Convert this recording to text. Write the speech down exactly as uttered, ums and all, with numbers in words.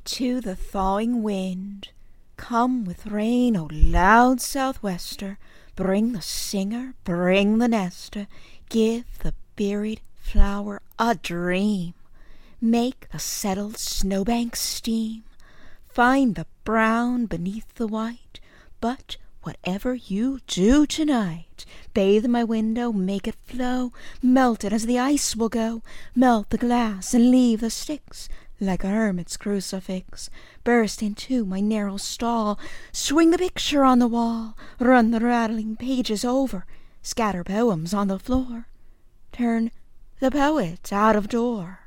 To the thawing wind, come with rain, O loud southwester, bring the singer, bring the nester, give the buried flower a dream, make the settled snowbanks steam, find the brown beneath the white, but whatever you do tonight, bathe my window, make it flow, melt it as the ice will go, melt the glass and leave the sticks, like a hermit's crucifix, burst into my narrow stall, swing the picture on the wall, run the rattling pages over, scatter poems on the floor, turn the poet out of door.